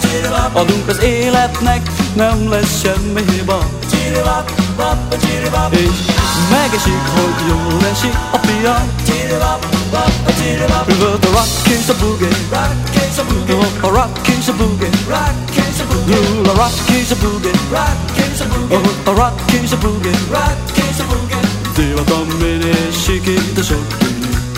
Adunk az életnek, nem lesz semmi hiba. És megesik, hogy jól esik a pia. Üvölt a rock és a boogie, a rock és a boogie, a rock és a boogie, a rock és a boogie. Divatom minél sikít a sok bűnő.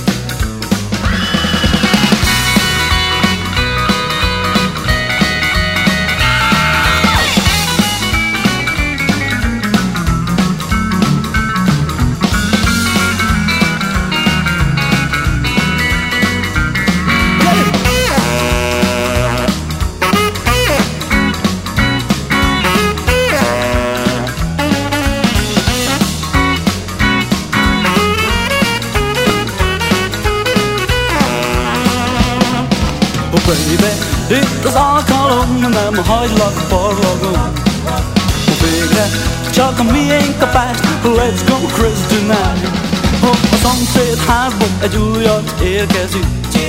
Baby, itt az alkalom, nem hagylak parlagon. Végre csak a miénk a pest, let's go crazy tonight. A szomszéd házból egy újat érkezik.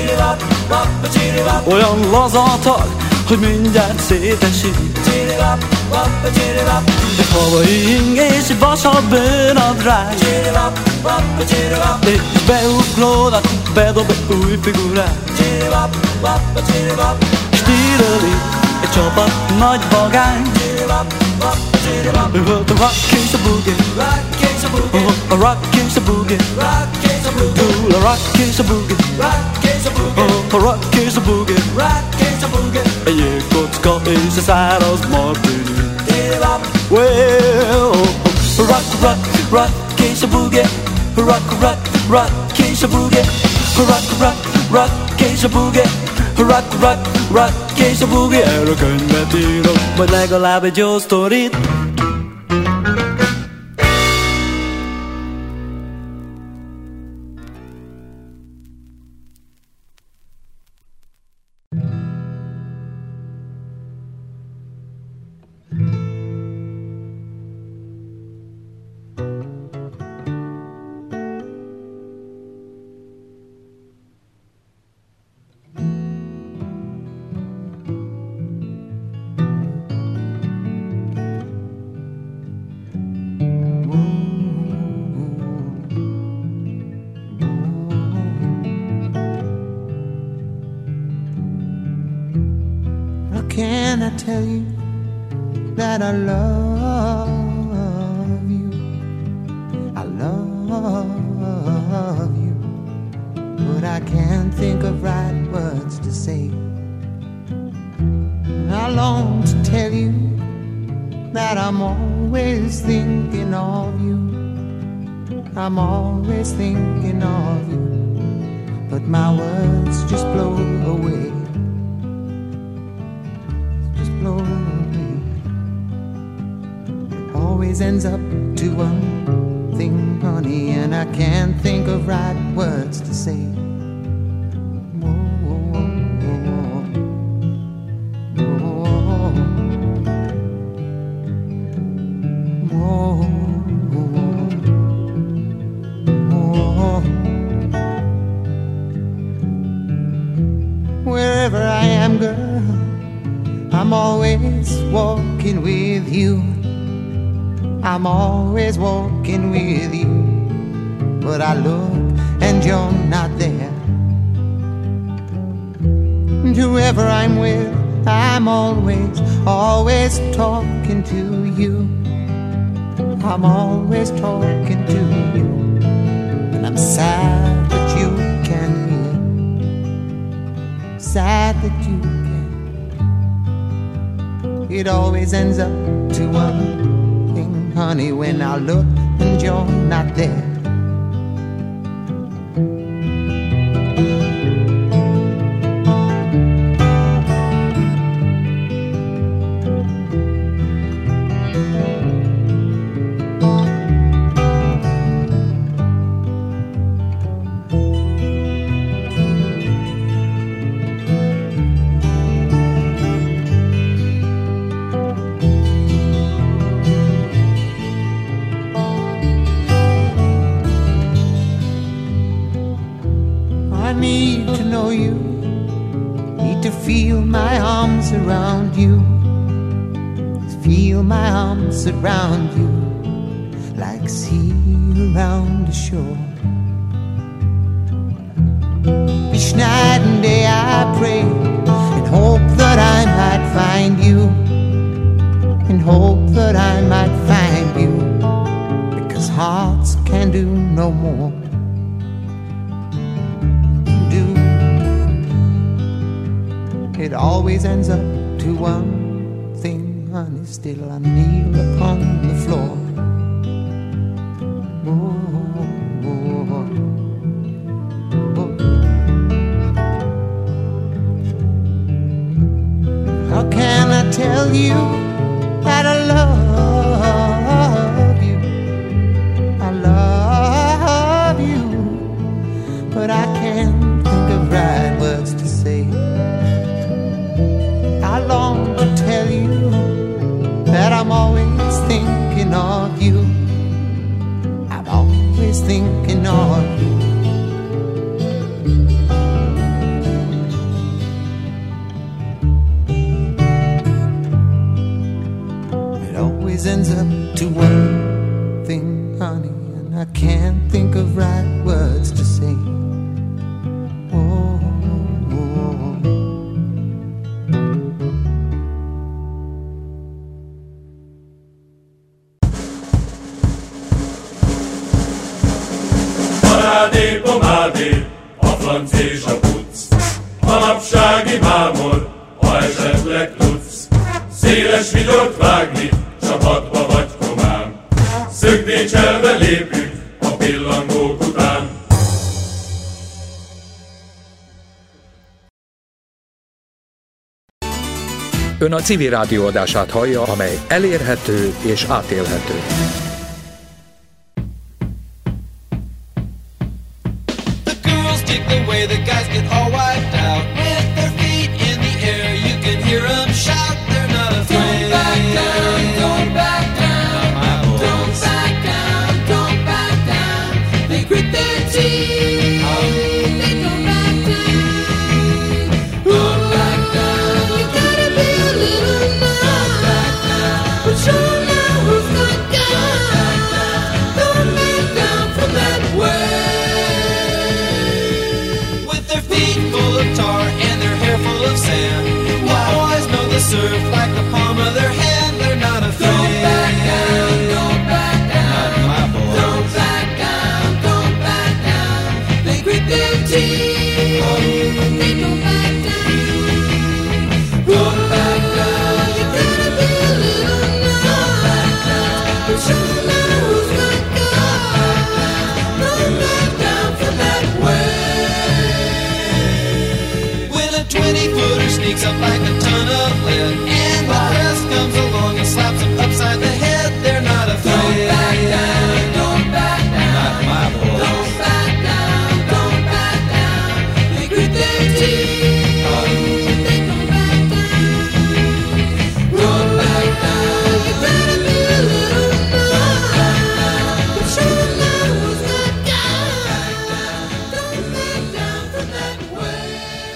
Olyan lazatak, hogy mindjárt szétesik. Egy havai ing és egy vasalt bőnadrág, és beuglódnak, bedob egy új figurát. Stíreli egy csapat nagy vagány. Üvölt a rock és a boogie, a rock és a boogie, a rock és a boogie, a rock és a boogie. Egy jégkocka és a száraz martini. Well, rock, rock, rock és a boogie, rock, rock, rock és a boogie, rock, rock, rock és a boogie, rock, rock, rock és a boogie. Erről könyvet írok, vagy legalább egy jó sztorit. Can I tell you that I love you? I love you, but I can't think of right words to say. I long to tell you that I'm always thinking of you. I'm always thinking of you, but my words just blow away. Blow away. It always ends up to one thing, honey, and I can't think of right words to say. Wherever I am, girl, I'm always walking with you. I'm always walking with you. But I look and you're not there. And whoever I'm with, I'm always, always talking to you. I'm always talking to you. And I'm sad that you can't hear. Sad that you can't. It always ends up to one thing, honey, when I look and you're not there. feel my arms around you. Feel my arms around you like sea around the shore. Each night and day I pray and hope that I might find you, and hope that I might find you, because hearts can do no more. Do. It always ends up to one thing, honey, still I kneel upon the floor. How can I tell you that I love you? I love you, but I can't think of right words to say. I long to tell you that I'm always thinking of you. I'm always thinking of you. Ends up to one thing, honey, and I can't think of right words to say. Oh, oh. Parádé, pomádé, a franc és a puc, manapsági mámor, ha esetleg tudsz, széles vigyort vágni, csapatba vagy komám, szögdécselve lépünk a pillangók után. Ön a Civil Rádió adását hallja, amely elérhető és átélhető. The girls dig the way the guys get all wiped out. With their feet in the air, you can hear them shout. They're not afraid. Don't back down, don't back down. Don't back down, don't back down. They grit their teeth. They don't back down. Don't back down. You gotta be a little nice. Don't back down. But show now who's not down. Don't back down from that way. With their feet full of tar and their hair full of sand, the boys know the surf like the palm of their hand. They're not afraid. Don't back down, don't back down. Not my boys. Don't back down, don't back down. They grit their teeth. They don't back down. Don't back down. You gotta be a little nice. Don't back down. But show now who's not good. Don't back down from that way. When a 20-footer sneaks up like a ton of lead, and the press comes along and slaps them upside the head, they're not afraid. Don't back down, don't back down. Not my boys. Don't back down, don't back down. They grit their teeth. They don't back down. Don't back down. You gotta be a little nice. But show now who's not good. Don't back down from that way.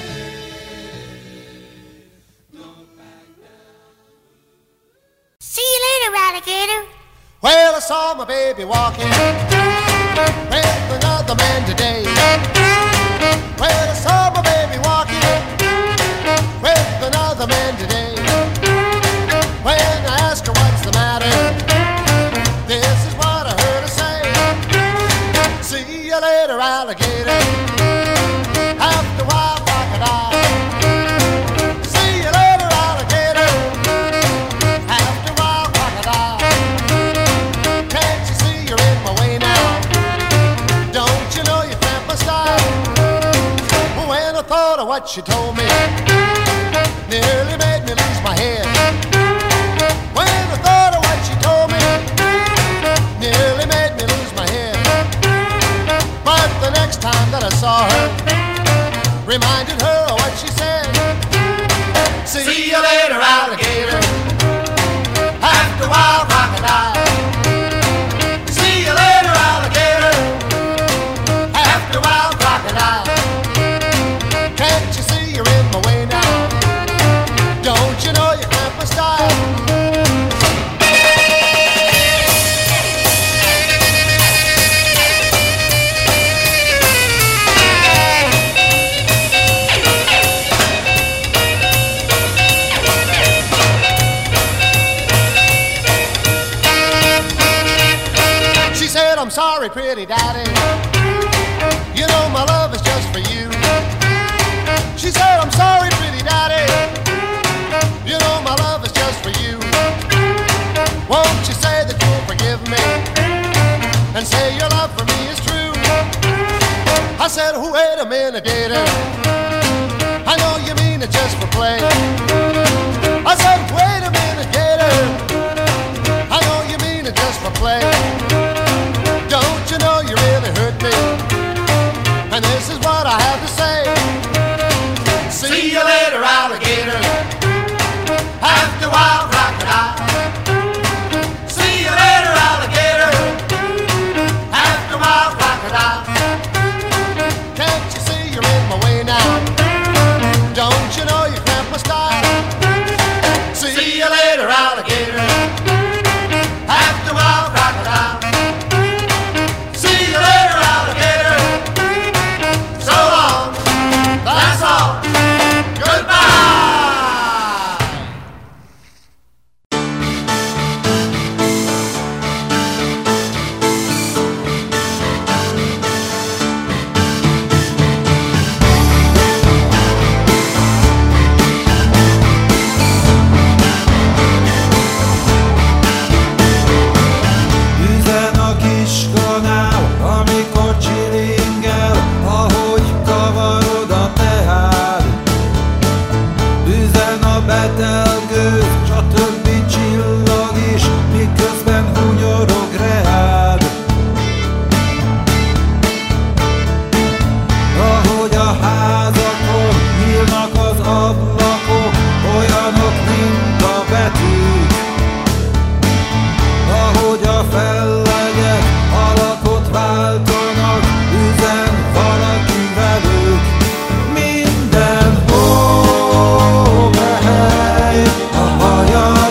See you later, alligator. Well, I saw my baby walking with another man today. Well, I saw my baby walking with another man today. When I asked her what's the matter, this is what I heard her say. See you later, alligator. After a while, crocodile. See you later, alligator. After a while, crocodile. Can't you see you're in my way now? Don't you know you cramp my style? When I thought of what she told me, nearly made me lose my head. When I thought of what she told me, nearly made me lose my head. But the next time that I saw her, reminded her of what she said. See you later, alligator. After a while, crocodile. See you later, alligator. After a while, crocodile. Can't you see you're in my way sorry, pretty daddy. You know my love is just for you. She said, I'm sorry, pretty daddy. You know my love is just for you. Won't you say that you'll forgive me and say your love for me is true? I said, wait a minute, gator. I know you mean it just for play. I said, wait a minute, gator. I know you mean it just for play. Don't you know you really hurt me? And this is what I have to say. See you later, alligator. After wild crocodile. See you later, alligator. After wild crocodile. Can't you see you're in my way now? Don't you know you cramp my style? See you later, alligator. After wild crocodile. See you later, alligator. So long. That's all. Goodbye. Üzen a kiskanál, amikor csilingel, ahogy kavarod a teád. Üzen a betelgőz, s a többi csillag is, miközben hunyorog reád. Ahogy a házakon nyílnak az ablakok, olyanok, mint a betűk. Ahogy a fellegek alakot váltanak, üzen valaki velük. Mindenhol behely a haja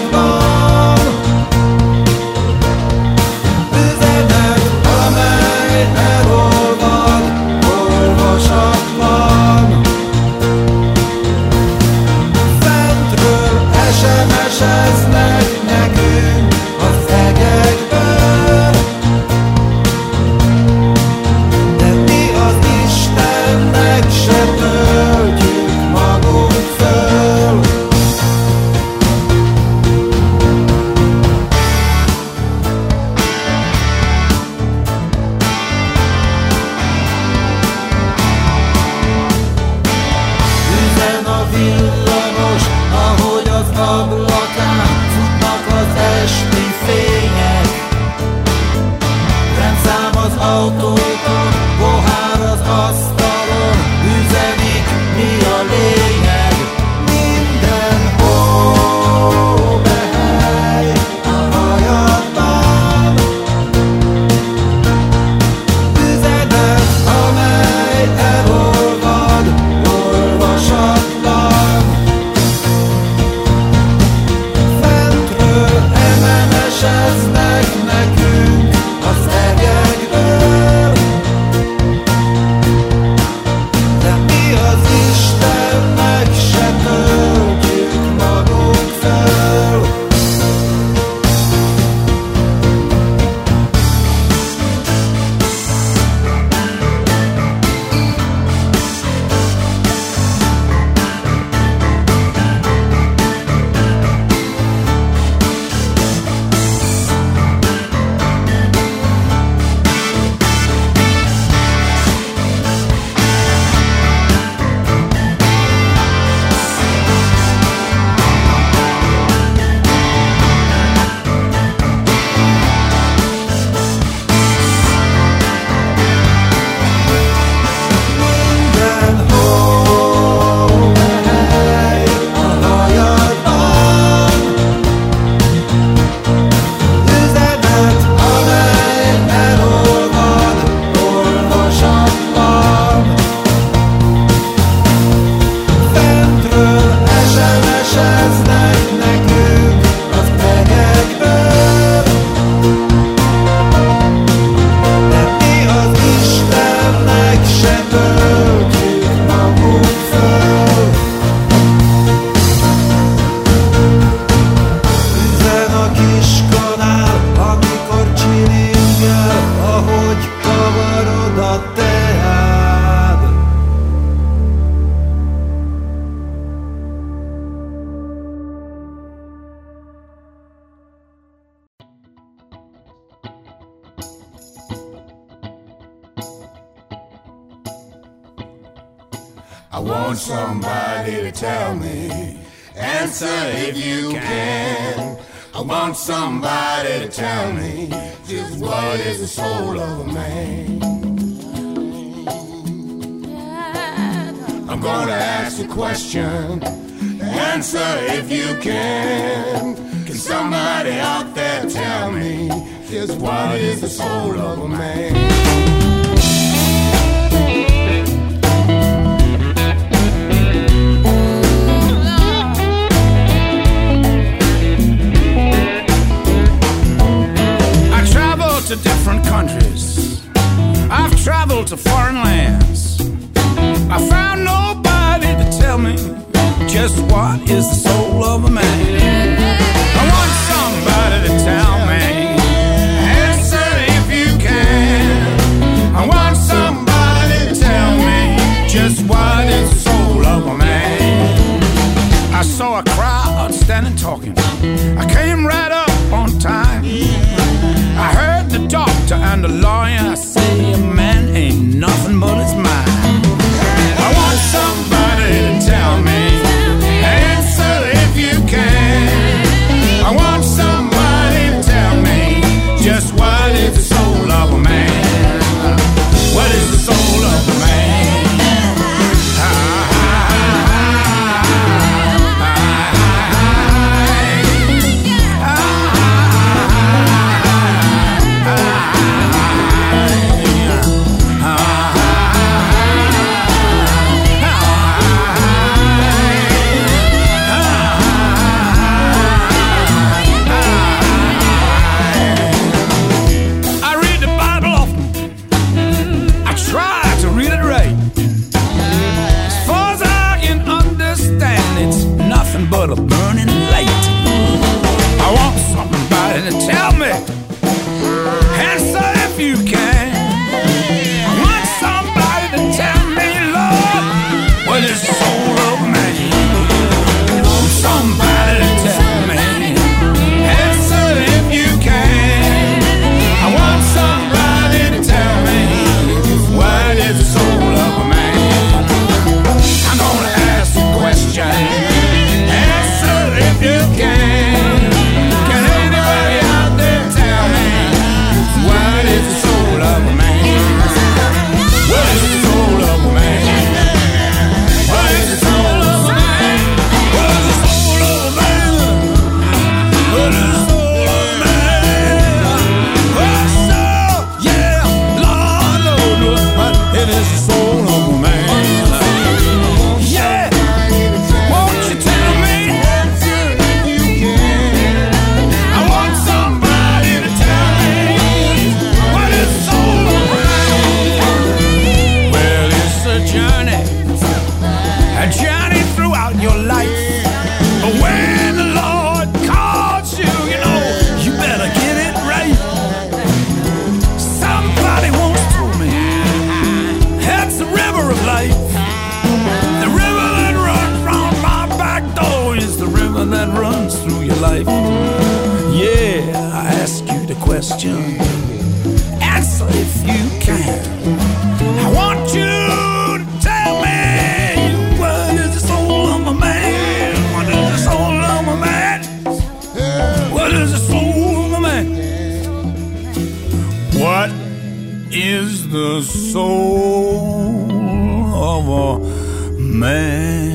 I want somebody to tell me. Answer if you can. I want somebody to tell me just what is the soul of a man. I'm gonna ask a question. Answer if you can. Can somebody out there tell me just what is the soul of a man? To different countries, I've traveled to foreign lands. I found nobody to tell me just what is the soul of a man. I want somebody to tell me. Answer if you can. I want somebody to tell me just what is the soul of a man. I saw a crowd standing talking. I came right up on time. I heard the doctor and the lawyer say a man ain't nothing but his mind. I want somebody to tell me. Answer if you can. I want somebody to tell me just what is the soul of a man. What is the soul of a man? But a burning light. I want somebody to tell me. Answer if you can. I want somebody to tell me, Lord, what is the soul of a man? Somebody to tell me. Answer if you can. I want somebody to tell me what is the soul of a man. I'm gonna ask a question. If you can anybody out there tell me what is the soul of a man? What is the soul of a man? What is the soul of a man? What is the soul of a man? What is the soul of a man? What soul? Yeah, Lord, Lord, what it is the soul of a man? Yeah, won't you tell me? A journey throughout your life. But when the Lord calls you, you know, you better get it right. Somebody once told me that's the river of life. The river that runs round my back door is the river that runs through your life. Yeah, I ask you the question. Answer if you can. I want you to tell me. What is the soul of a man? What is the soul of a man? What is the soul of a man? What is the soul of a man?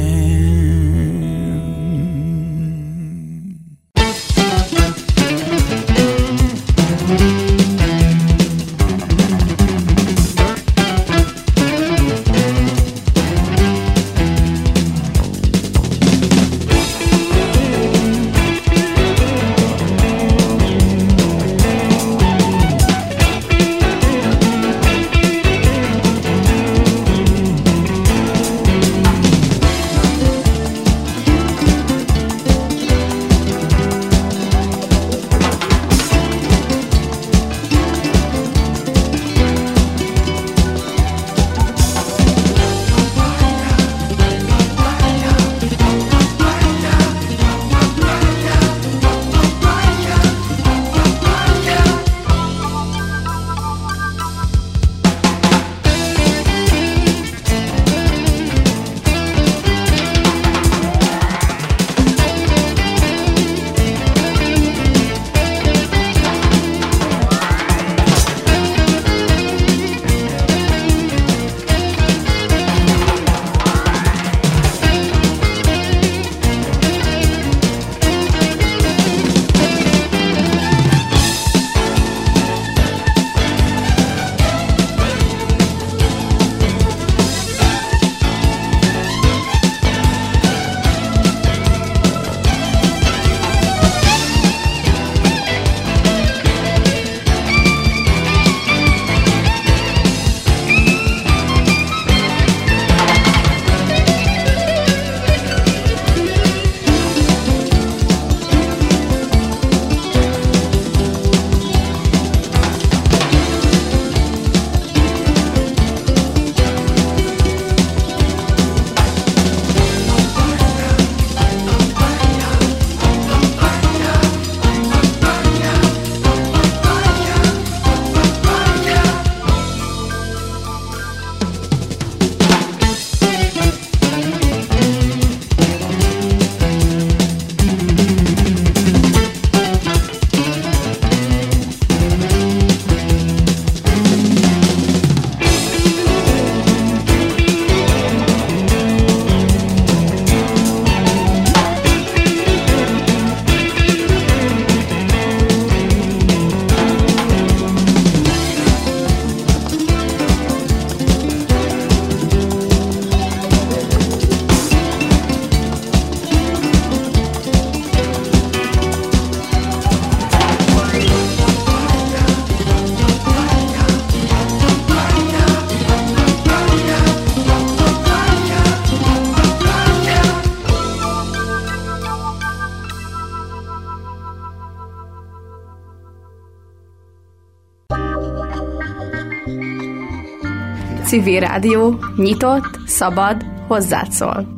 Civil Rádió, nyitott, szabad, hozzád szól.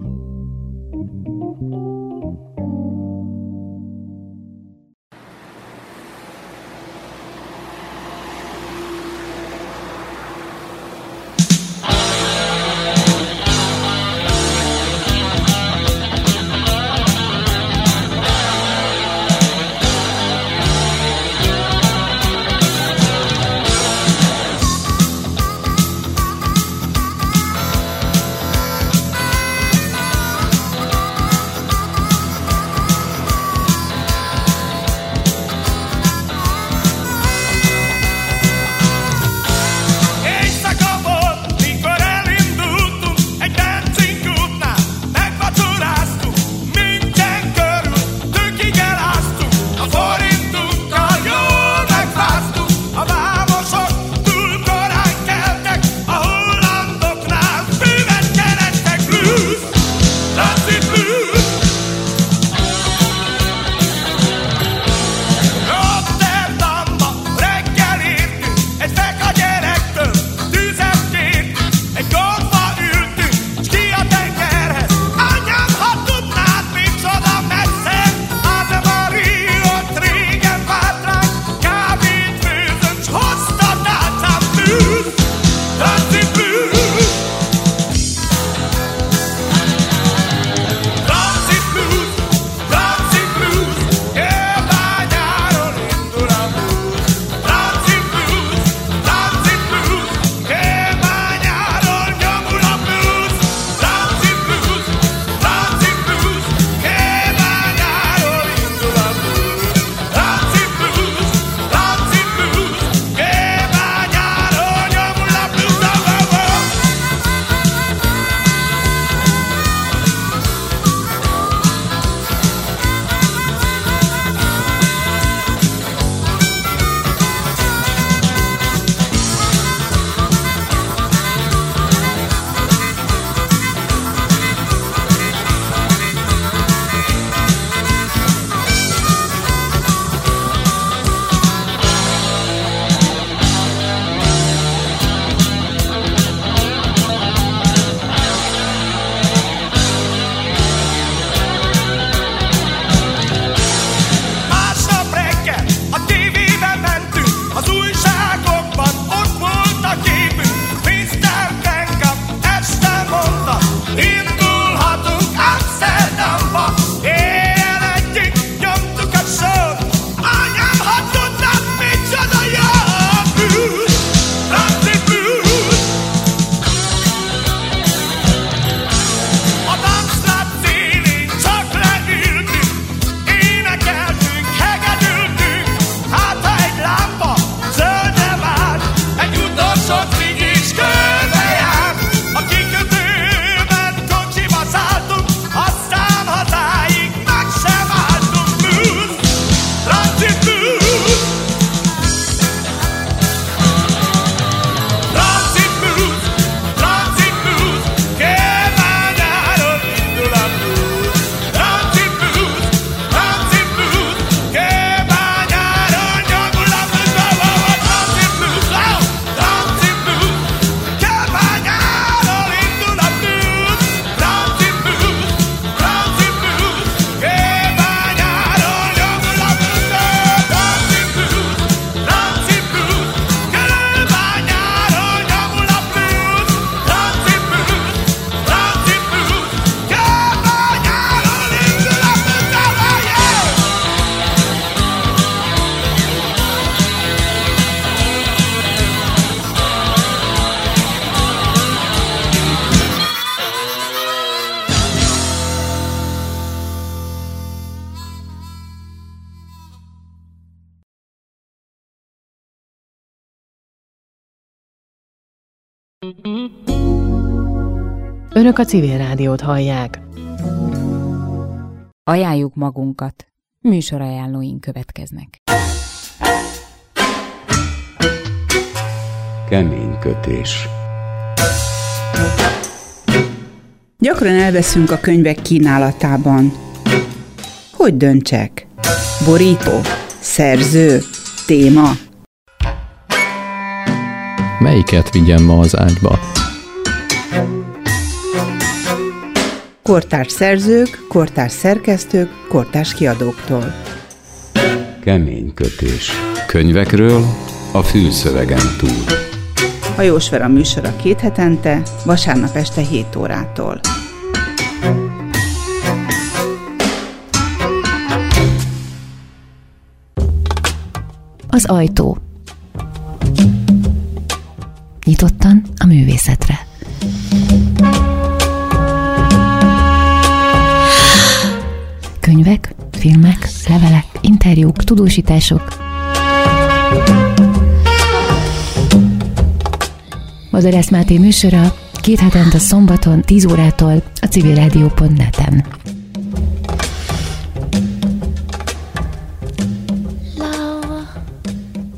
Önök a Civil Rádiót hallják. Ajánljuk magunkat. Műsorajánlóink következnek. Keménykötés. Gyakran elveszünk a könyvek kínálatában. Hogy döntsek? Borító? Szerző? Téma? Melyiket vigyem ma az ágyba? Kortárs szerzők, kortárs szerkesztők, kortárs kiadóktól. Kemény kötés. Könyvekről a fülszövegen túl. Hajós Vera műsora 2 hetente, vasárnap este 7 órától. Az ajtó. Nyitottan a művészetre. Könyvek, filmek, levelek, interjúk, tudósítások. Madarász Máté műsora 2 hetente szombaton 10 órától a civilradio.net-en.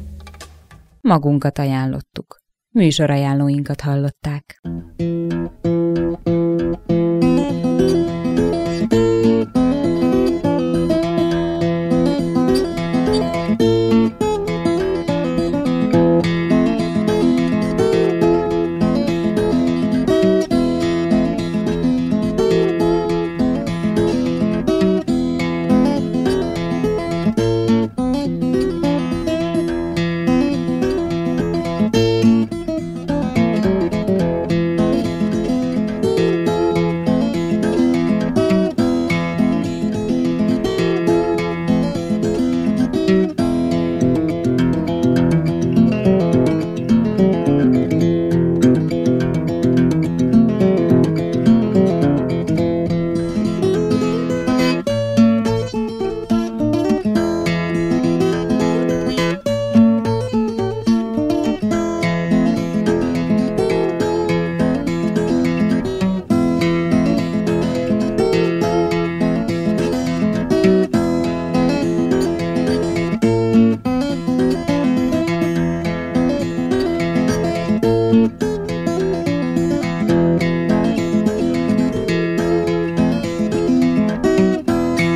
Magunkat ajánlottuk. Műsorajánlóinkat hallották.